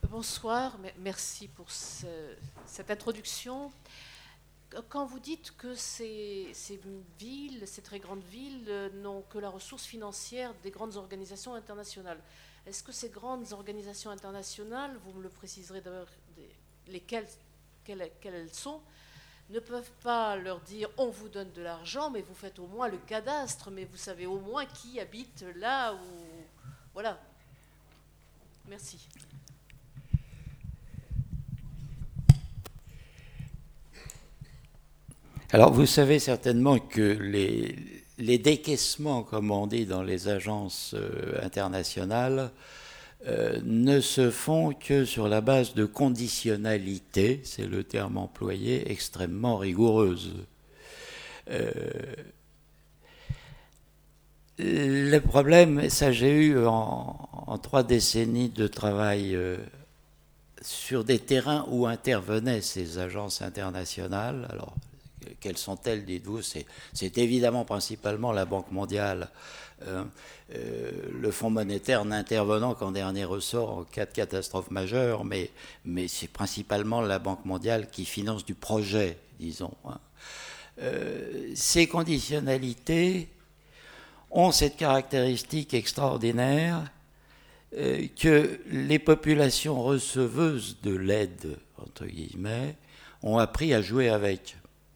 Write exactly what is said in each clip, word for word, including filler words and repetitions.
Bonsoir, merci pour ce, cette introduction. Quand vous dites que ces, ces villes, ces très grandes villes, n'ont que la ressource financière des grandes organisations internationales, est-ce que ces grandes organisations internationales, vous me le préciserez d'ailleurs, lesquelles quelles, quelles elles sont, ne peuvent pas leur dire on vous donne de l'argent, mais vous faites au moins le cadastre, mais vous savez au moins qui habite là ou voilà. Merci. Alors, vous savez certainement que les, les décaissements, comme on dit dans les agences euh, internationales, euh, ne se font que sur la base de conditionnalités, c'est le terme employé, extrêmement rigoureuses. Euh, le problème, ça j'ai eu en, en trois décennies de travail euh, sur des terrains où intervenaient ces agences internationales. Alors, quelles sont-elles, dites-vous? c'est, c'est évidemment principalement la Banque mondiale, euh, euh, le Fonds monétaire n'intervenant qu'en dernier ressort en cas de catastrophe majeure, mais, mais c'est principalement la Banque mondiale qui finance du projet, disons. Hein. Euh, ces conditionnalités ont cette caractéristique extraordinaire euh, que les populations receveuses de l'aide, entre guillemets, ont appris à jouer avec.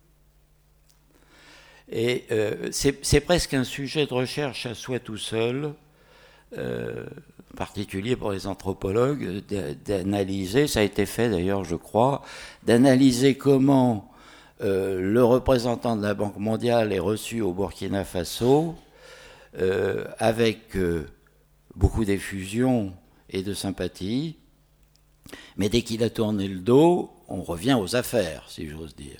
Et euh, c'est, c'est presque un sujet de recherche à soi tout seul, euh, en particulier pour les anthropologues, d'analyser, ça a été fait d'ailleurs je crois, d'analyser comment euh, le représentant de la Banque mondiale est reçu au Burkina Faso, euh, avec euh, beaucoup d'effusion et de sympathie, mais dès qu'il a tourné le dos, on revient aux affaires, si j'ose dire.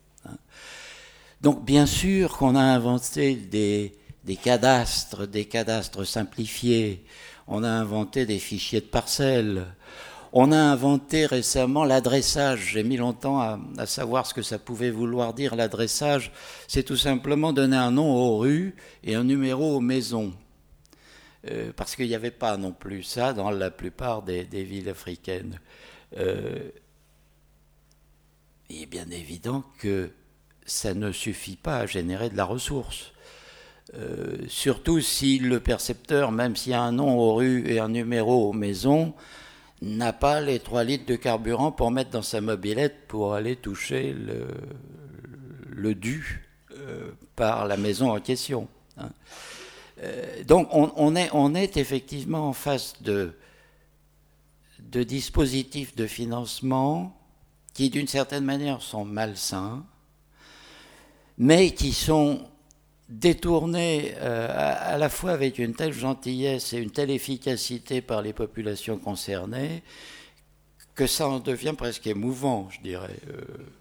Donc bien sûr qu'on a inventé des, des cadastres, des cadastres simplifiés, on a inventé des fichiers de parcelles, on a inventé récemment l'adressage. J'ai mis longtemps à, à savoir ce que ça pouvait vouloir dire l'adressage. C'est tout simplement donner un nom aux rues et un numéro aux maisons. Euh, parce qu'il n'y avait pas non plus ça dans la plupart des, des villes africaines. Euh, il est bien évident que ça ne suffit pas à générer de la ressource. Euh, surtout si le percepteur, même s'il y a un nom aux rues et un numéro aux maisons, n'a pas les trois litres de carburant pour mettre dans sa mobilette pour aller toucher le, le dû euh, par la maison en question. Hein. Euh, donc on, on, est, on est effectivement en face de, de dispositifs de financement qui d'une certaine manière sont malsains, mais qui sont détournés euh, à, à la fois avec une telle gentillesse et une telle efficacité par les populations concernées que ça en devient presque émouvant, je dirais. Euh,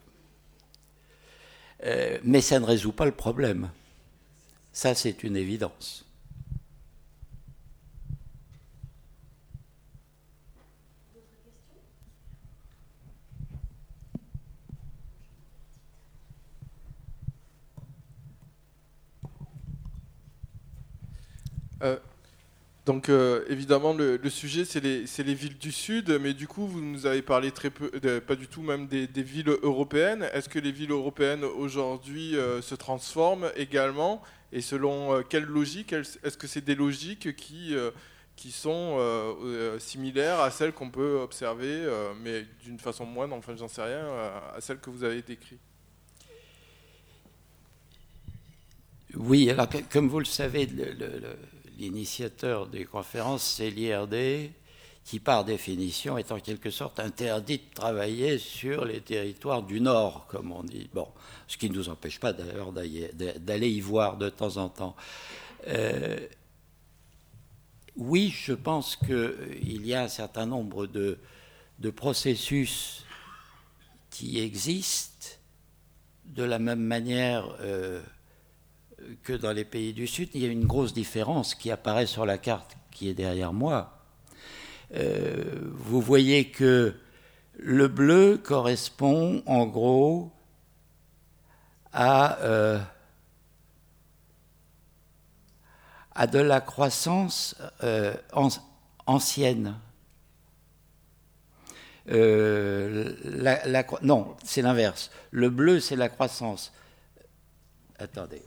euh, mais ça ne résout pas le problème. Ça, c'est une évidence. Euh, donc euh, évidemment le, le sujet c'est les, c'est les villes du Sud, mais du coup vous nous avez parlé très peu, de, pas du tout même des, des villes européennes. Est-ce que les villes européennes aujourd'hui euh, se transforment également, et selon euh, quelle logique? Est-ce que c'est des logiques qui, euh, qui sont euh, euh, similaires à celles qu'on peut observer, euh, mais d'une façon moindre, enfin j'en sais rien, à celles que vous avez décrites? Oui, alors comme vous le savez, le, le, le, l'initiateur des conférences, c'est l'I R D, qui par définition est en quelque sorte interdit de travailler sur les territoires du Nord, comme on dit. Bon, ce qui ne nous empêche pas d'ailleurs d'aller y voir de temps en temps. Euh, oui, je pense qu'il y a un certain nombre de, de processus qui existent de la même manière euh, que dans les pays du Sud. Il y a une grosse différence qui apparaît sur la carte qui est derrière moi. Euh, vous voyez que le bleu correspond en gros à, euh, à de la croissance euh, an- ancienne. Euh, la, la, non, c'est l'inverse. Le bleu, c'est la croissance. Attendez.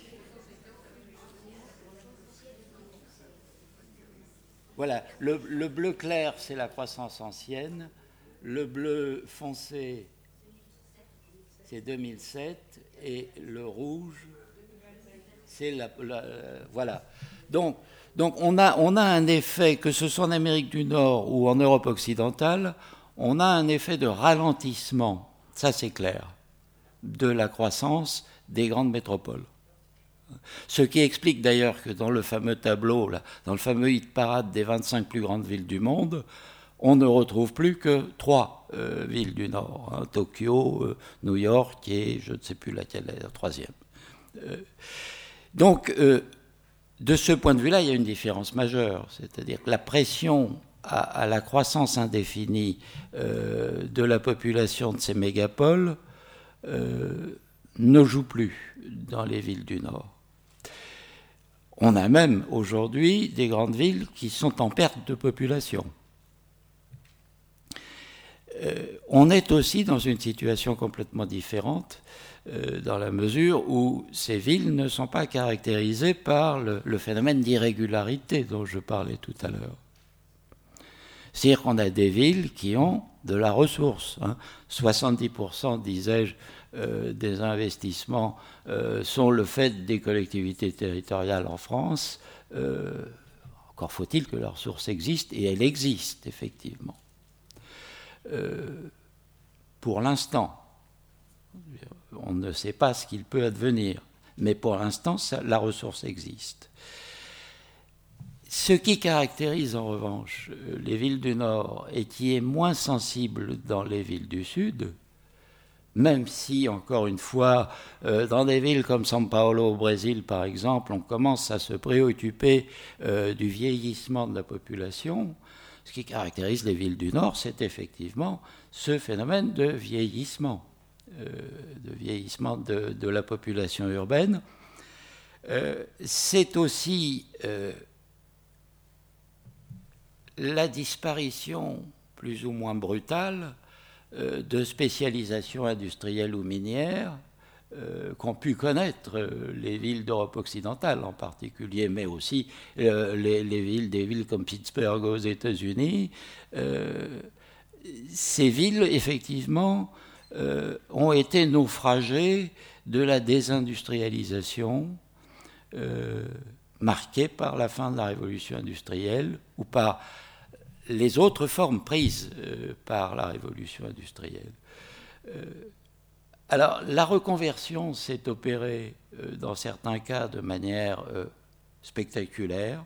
Voilà, le, le bleu clair, c'est la croissance ancienne. Le bleu foncé, c'est deux mille sept. Et le rouge, c'est la... la voilà. Donc, donc on, a, on a un effet, que ce soit en Amérique du Nord ou en Europe occidentale, on a un effet de ralentissement, ça c'est clair, de la croissance des grandes métropoles. Ce qui explique d'ailleurs que dans le fameux tableau, là, dans le fameux hit parade des vingt-cinq plus grandes villes du monde, on ne retrouve plus que trois euh, villes du Nord, hein, Tokyo, euh, New York et je ne sais plus laquelle est la troisième. Euh, donc, euh, de ce point de vue-là, il y a une différence majeure, c'est-à-dire que la pression à, à la croissance indéfinie euh, de la population de ces mégapoles euh, ne joue plus dans les villes du Nord. On a même aujourd'hui des grandes villes qui sont en perte de population. Euh, on est aussi dans une situation complètement différente euh, dans la mesure où ces villes ne sont pas caractérisées par le, le phénomène d'irrégularité dont je parlais tout à l'heure. C'est-à-dire qu'on a des villes qui ont de la ressource. Hein. soixante-dix pour cent, disais-je, euh, des investissements euh, sont le fait des collectivités territoriales en France. Euh, encore faut-il que la ressource existe, et elle existe, effectivement. Euh, pour l'instant, on ne sait pas ce qu'il peut advenir, mais pour l'instant, ça, la ressource existe. Ce qui caractérise en revanche les villes du Nord et qui est moins sensible dans les villes du Sud, même si, encore une fois, euh, dans des villes comme São Paulo au Brésil, par exemple, on commence à se préoccuper euh, du vieillissement de la population. Ce qui caractérise les villes du Nord, c'est effectivement ce phénomène de vieillissement, euh, de vieillissement de, de la population urbaine. Euh, c'est aussi euh, la disparition plus ou moins brutale euh, de spécialisation industrielle ou minière euh, qu'ont pu connaître euh, les villes d'Europe occidentale en particulier, mais aussi euh, les, les villes, des villes comme Pittsburgh aux États-Unis. Euh, ces villes, effectivement, euh, ont été naufragées de la désindustrialisation euh, marquée par la fin de la révolution industrielle ou par les autres formes prises euh, par la révolution industrielle. Euh, alors, la reconversion s'est opérée euh, dans certains cas de manière euh, spectaculaire.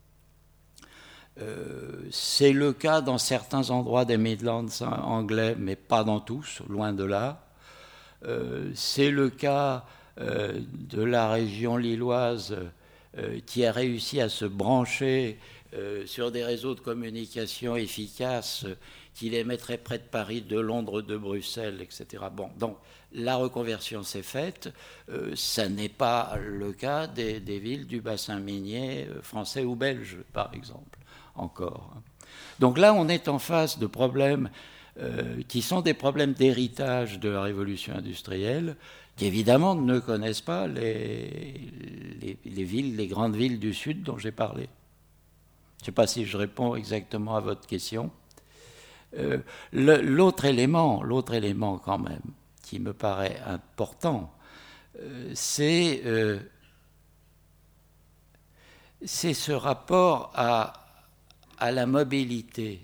Euh, c'est le cas dans certains endroits des Midlands anglais, mais pas dans tous, loin de là. Euh, c'est le cas euh, de la région lilloise euh, qui a réussi à se brancher euh, sur des réseaux de communication efficaces euh, qui les mettraient près de Paris, de Londres, de Bruxelles, et cetera. Bon, donc la reconversion s'est faite. Euh, ça n'est pas le cas des, des villes du bassin minier français ou belge, par exemple, encore. Donc là, on est en face de problèmes euh, qui sont des problèmes d'héritage de la révolution industrielle, qui évidemment ne connaissent pas les, les, les villes, les grandes villes du Sud dont j'ai parlé. Je ne sais pas si je réponds exactement à votre question. Euh, le, l'autre élément, l'autre élément quand même, qui me paraît important, euh, c'est, euh, c'est ce rapport à, à la mobilité,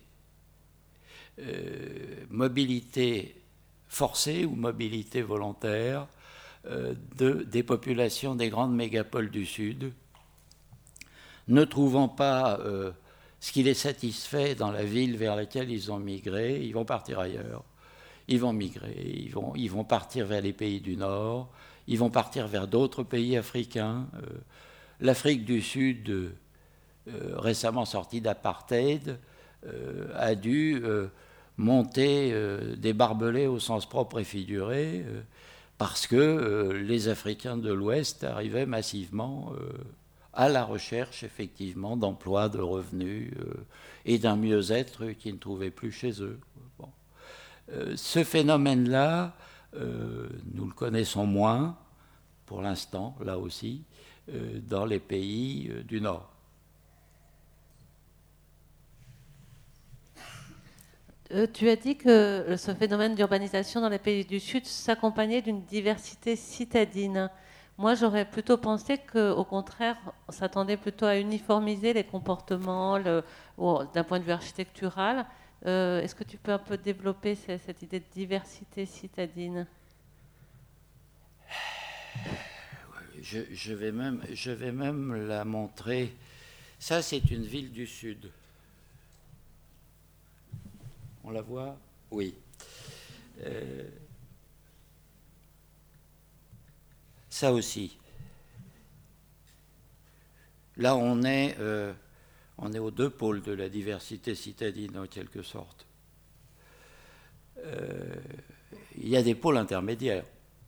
euh, mobilité forcée ou mobilité volontaire euh, de, des populations des grandes mégapoles du Sud, ne trouvant pas euh, ce qui les satisfait dans la ville vers laquelle ils ont migré, ils vont partir ailleurs. Ils vont migrer, ils vont, ils vont partir vers les pays du Nord, ils vont partir vers d'autres pays africains. Euh, L'Afrique du Sud, euh, récemment sortie d'apartheid, euh, a dû euh, monter euh, des barbelés au sens propre et figuré, euh, parce que euh, les Africains de l'Ouest arrivaient massivement euh, à la recherche, effectivement, d'emplois, de revenus euh, et d'un mieux-être qu'ils ne trouvaient plus chez eux. Bon. Euh, ce phénomène-là, euh, nous le connaissons moins, pour l'instant, là aussi, euh, dans les pays euh, du Nord. Euh, tu as dit que ce phénomène d'urbanisation dans les pays du Sud s'accompagnait d'une diversité citadine. Moi, j'aurais plutôt pensé qu'au contraire, on s'attendait plutôt à uniformiser les comportements le, bon, d'un point de vue architectural. Euh, est-ce que tu peux un peu développer cette, cette idée de diversité citadine ? je, je, vais même, je vais même la montrer. Ça, c'est une ville du Sud. On la voit ? Oui. Euh, ça aussi. Là, on est, euh, on est aux deux pôles de la diversité citadine, en quelque sorte. Euh, il y a des pôles intermédiaires.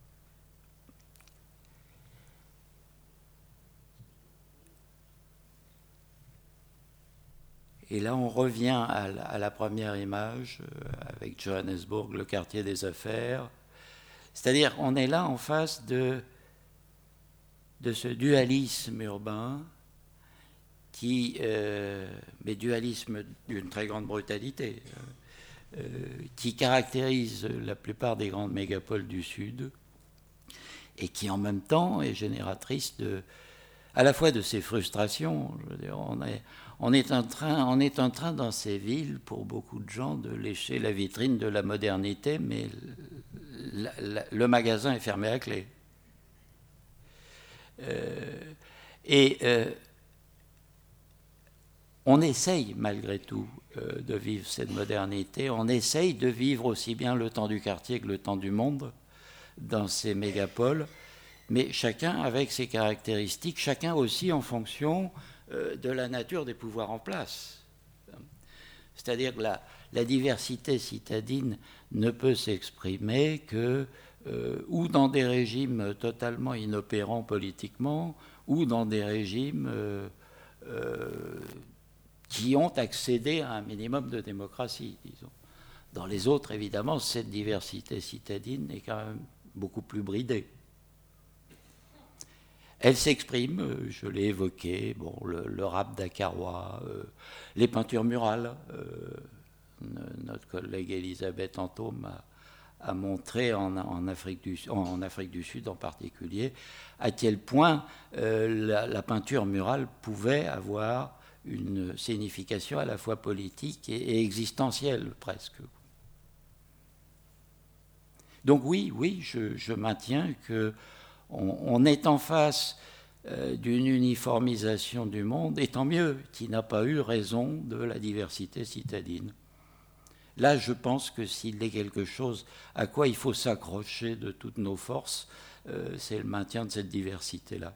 Et là, on revient à la, à la première image, euh, avec Johannesburg, le quartier des affaires. C'est-à-dire, on est là en face de, de ce dualisme urbain, qui, euh, mais dualisme d'une très grande brutalité, euh, qui caractérise la plupart des grandes mégapoles du Sud, et qui en même temps est génératrice de, à la fois de ces frustrations. Je veux dire, on est... On est, en train, on est en train, dans ces villes, pour beaucoup de gens, de lécher la vitrine de la modernité, mais la, la, le magasin est fermé à clé. Euh, et euh, on essaye, malgré tout, euh, de vivre cette modernité. On essaye de vivre aussi bien le temps du quartier que le temps du monde dans ces mégapoles, mais chacun avec ses caractéristiques, chacun aussi en fonction de la nature des pouvoirs en place. C'est-à-dire que la, la diversité citadine ne peut s'exprimer que euh, ou dans des régimes totalement inopérants politiquement, ou dans des régimes euh, euh, qui ont accédé à un minimum de démocratie, disons. Dans les autres, évidemment, cette diversité citadine est quand même beaucoup plus bridée. Elle s'exprime, je l'ai évoqué, bon, le, le rap dakarois, euh, les peintures murales. Euh, notre collègue Elisabeth Antôme a, a montré en, en, Afrique du, en Afrique du Sud en particulier à quel point euh, la, la peinture murale pouvait avoir une signification à la fois politique et, et existentielle presque. Donc oui, oui, je, je maintiens que On, on est en face euh, d'une uniformisation du monde, et tant mieux, qui n'a pas eu raison de la diversité citadine. Là, je pense que s'il est quelque chose à quoi il faut s'accrocher de toutes nos forces, euh, c'est le maintien de cette diversité-là.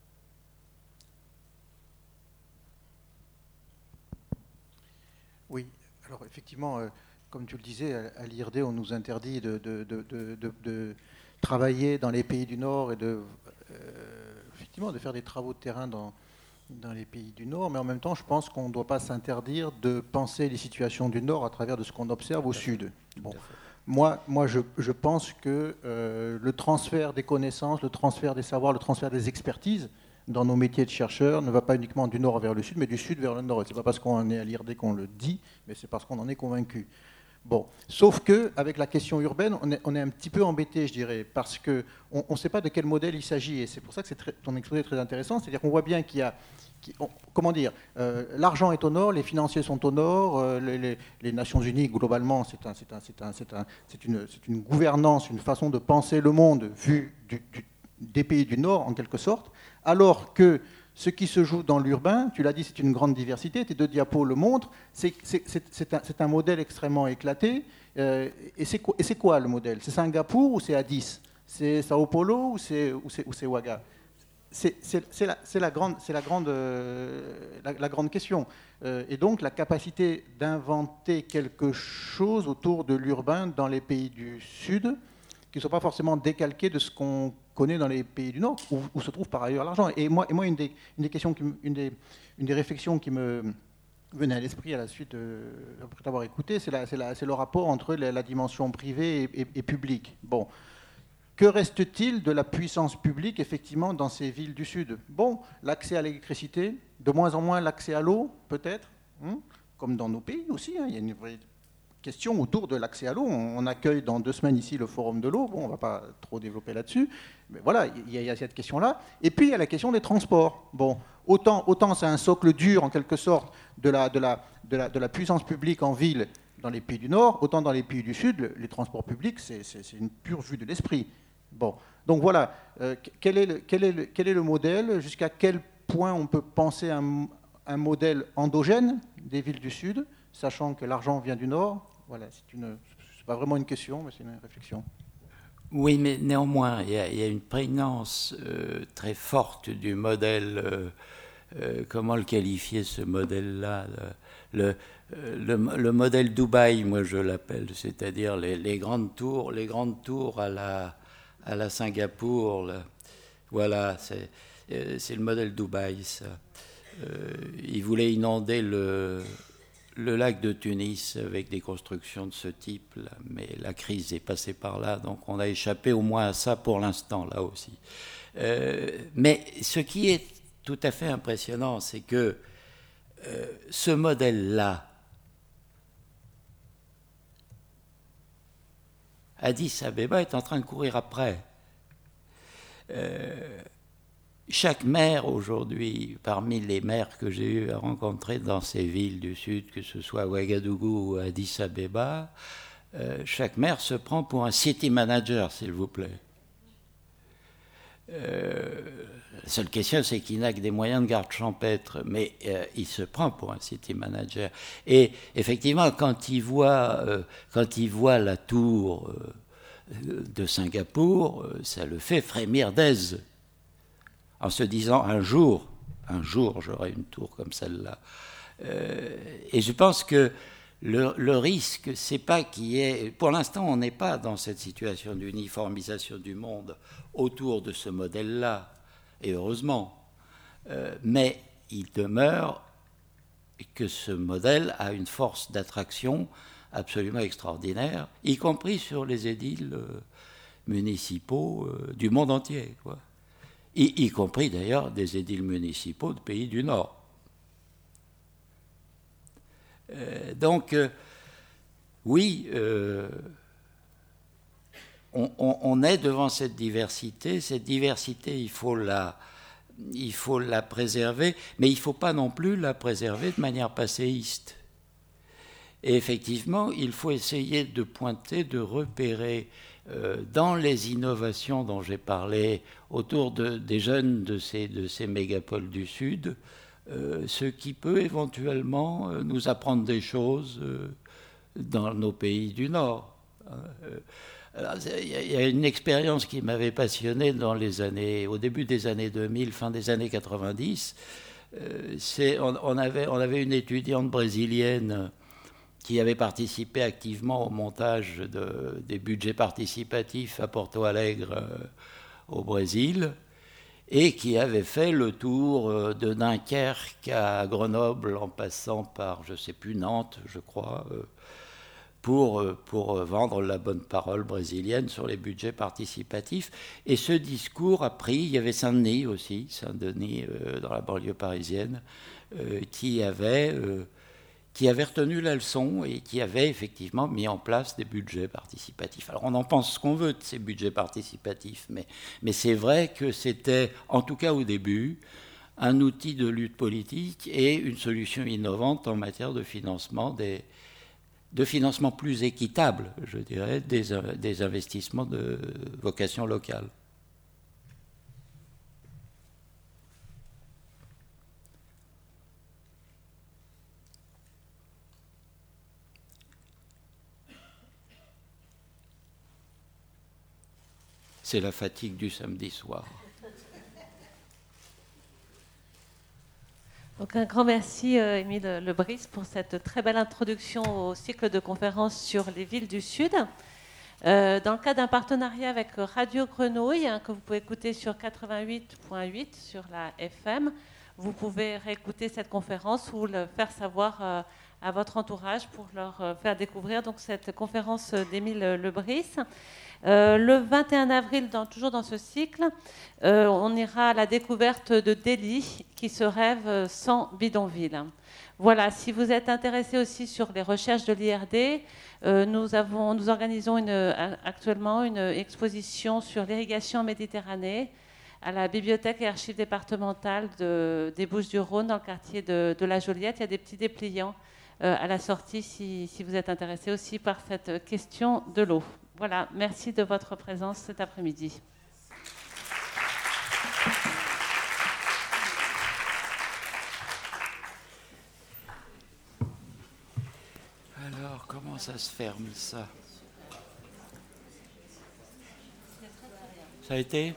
Oui, alors effectivement, euh, comme tu le disais, à, à l'I R D, on nous interdit de... de, de, de, de, de travailler dans les pays du Nord et de, euh, effectivement, de faire des travaux de terrain dans, dans les pays du Nord, mais en même temps, je pense qu'on ne doit pas s'interdire de penser les situations du Nord à travers de ce qu'on observe au Sud. Bon. Moi, moi je, je pense que euh, le transfert des connaissances, le transfert des savoirs, le transfert des expertises dans nos métiers de chercheurs ne va pas uniquement du Nord vers le Sud, mais du Sud vers le Nord. Ce n'est pas parce qu'on est à l'I R D qu'on le dit, mais c'est parce qu'on en est convaincu. Bon, sauf qu'avec la question urbaine, on est, on est un petit peu embêté, je dirais, parce qu'on ne sait pas de quel modèle il s'agit, et c'est pour ça que c'est très, ton exposé est très intéressant, c'est-à-dire qu'on voit bien qu'il y a, qu'il, on, comment dire, euh, l'argent est au nord, les financiers sont au nord, euh, les, les, les Nations Unies, globalement, c'est, un, c'est, un, c'est, un, c'est, un, c'est, une, c'est une gouvernance, une façon de penser le monde vu du, du, des pays du Nord, en quelque sorte, alors que ce qui se joue dans l'urbain, tu l'as dit, c'est une grande diversité, tes deux diapos le montrent, c'est, c'est, c'est, c'est, un, c'est un modèle extrêmement éclaté. Euh, et, c'est quoi, et c'est quoi le modèle ? C'est Singapour ou c'est Addis ? C'est Sao Paulo ou c'est, ou c'est, ou c'est Ouaga ? c'est, c'est, c'est, la, c'est, la, grande, c'est la, grande, euh, la, la grande question. Euh, et donc la capacité d'inventer quelque chose autour de l'urbain dans les pays du Sud, qui ne soit pas forcément décalqué de ce qu'on connaît dans les pays du Nord, où, où se trouve par ailleurs l'argent. Et moi, et moi une, des, une des questions, qui, une, des, une des réflexions qui me, venait à l'esprit à la suite, euh, après t'avoir écouté, c'est, la, c'est, la, c'est le rapport entre la, la dimension privée et, et, et publique. Bon, que reste-t-il de la puissance publique, effectivement, dans ces villes du Sud? Bon, l'accès à l'électricité, de moins en moins l'accès à l'eau, peut-être, hein, comme dans nos pays aussi, hein, il y a une vraie question autour de l'accès à l'eau. On accueille dans deux semaines ici le forum de l'eau. Bon, on ne va pas trop développer là-dessus. Mais voilà, il y, y a cette question-là. Et puis, il y a la question des transports. Bon, autant, autant c'est un socle dur, en quelque sorte, de la, de, la, de, la, de la puissance publique en ville dans les pays du Nord, autant dans les pays du Sud, les transports publics, c'est, c'est, c'est une pure vue de l'esprit. Bon, donc voilà, euh, quel, est le, quel, est le, quel est le modèle? Jusqu'à quel point on peut penser un, un modèle endogène des villes du Sud, sachant que l'argent vient du Nord? Voilà, c'est une, c'est pas vraiment une question, mais c'est une réflexion. Oui, mais néanmoins, il y a, il y a une prégnance euh, très forte du modèle. Euh, euh, comment le qualifier, ce modèle-là? le, le, le, le modèle Dubaï, moi je l'appelle, c'est-à-dire les, les grandes tours, les grandes tours à la, à la Singapour. Là. Voilà, c'est, c'est le modèle Dubaï, ça. Euh, il voulait inonder le. le lac de Tunis avec des constructions de ce type, là, mais la crise est passée par là, donc on a échappé au moins à ça pour l'instant, là aussi. Euh, mais ce qui est tout à fait impressionnant, c'est que euh, ce modèle-là, Addis Abeba est en train de courir après. Euh, Chaque maire aujourd'hui, parmi les maires que j'ai eu à rencontrer dans ces villes du Sud, que ce soit Ouagadougou ou Addis Abeba, euh, chaque maire se prend pour un city manager, s'il vous plaît. Euh, la seule question, c'est qu'il n'a que des moyens de garde champêtre, mais euh, il se prend pour un city manager. Et effectivement, quand il voit, euh, quand il voit la tour euh, de Singapour, euh, ça le fait frémir d'aise. En se disant, un jour, un jour, j'aurai une tour comme celle-là. Euh, et je pense que le, le risque, c'est pas qu'il y ait... Pour l'instant, on n'est pas dans cette situation d'uniformisation du monde autour de ce modèle-là, et heureusement. Euh, mais il demeure que ce modèle a une force d'attraction absolument extraordinaire, y compris sur les édiles euh, municipaux euh, du monde entier, quoi. Y, y compris d'ailleurs des édiles municipaux de pays du Nord. Euh, donc, euh, oui, euh, on, on, on est devant cette diversité. Cette diversité, il faut la, il faut la préserver, mais il ne faut pas non plus la préserver de manière passéiste. Et effectivement, il faut essayer de pointer, de repérer Euh, dans les innovations dont j'ai parlé autour de, des jeunes de ces, de ces mégapoles du Sud, euh, ce qui peut éventuellement euh, nous apprendre des choses euh, dans nos pays du Nord. Il y, y a une expérience qui m'avait passionné dans les années, au début des années deux mille, fin des années quatre-vingt-dix. Euh, c'est, on, on, avait, on avait une étudiante brésilienne qui avait participé activement au montage de, des budgets participatifs à Porto Alegre euh, au Brésil, et qui avait fait le tour euh, de Dunkerque à Grenoble en passant par, je ne sais plus, Nantes, je crois, euh, pour, euh, pour vendre la bonne parole brésilienne sur les budgets participatifs. Et ce discours a pris, il y avait Saint-Denis aussi, Saint-Denis euh, dans la banlieue parisienne, euh, qui avait... Euh, qui avait retenu la leçon et qui avait effectivement mis en place des budgets participatifs. Alors on en pense ce qu'on veut de ces budgets participatifs, mais, mais c'est vrai que c'était, en tout cas au début, un outil de lutte politique et une solution innovante en matière de financement, des, de financement plus équitable, je dirais, des, des investissements de vocation locale. C'est la fatigue du samedi soir. Donc un grand merci, euh, Émile Lebris, pour cette très belle introduction au cycle de conférences sur les villes du Sud. Euh, dans le cadre d'un partenariat avec Radio Grenouille, hein, que vous pouvez écouter sur quatre-vingt-huit virgule huit sur la F M, vous pouvez réécouter cette conférence ou le faire savoir euh, à votre entourage pour leur euh, faire découvrir donc, cette conférence d'Émile Lebris. Euh, le vingt et un avril, dans, toujours dans ce cycle, euh, on ira à la découverte de Delhi, qui se rêve sans bidonville. Voilà, si vous êtes intéressé aussi sur les recherches de l'I R D, euh, nous, avons, nous organisons une, actuellement une exposition sur l'irrigation en Méditerranée à la bibliothèque et archives départementales de, des Bouches-du-Rhône, dans le quartier de, de la Joliette. Il y a des petits dépliants euh, à la sortie si, si vous êtes intéressé aussi par cette question de l'eau. Voilà, merci de votre présence cet après-midi. Alors, comment ça se ferme, ça? Ça a été?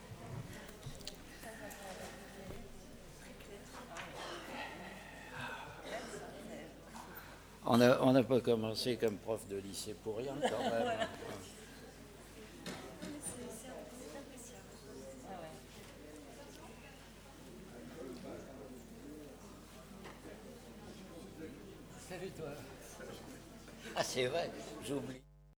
On n'a on n'a pas commencé comme prof de lycée pour rien, quand même. Salut toi. Ah, c'est vrai, j'oublie.